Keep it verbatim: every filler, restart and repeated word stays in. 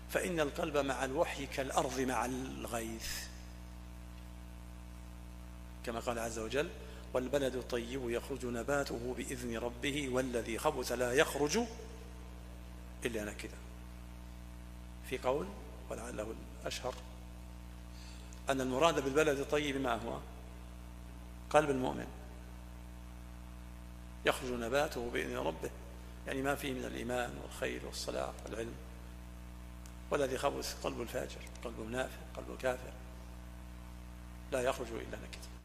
فإن القلب مع الوحي كالأرض مع الغيث، كما قال عز وجل: والبلد الطيب يخرج نباته بإذن ربه والذي خبث لا يخرج إلا نكدا. في قول ولعله الأشهر أن المراد بالبلد الطيب ما هو؟ قلب المؤمن يخرج نباته بإذن ربه، يعني ما فيه من الإيمان والخير والصلاح والعلم. والذي خبث قلب الفاجر، قلب منافق، قلب كافر، لا يخرج إلا نكدا.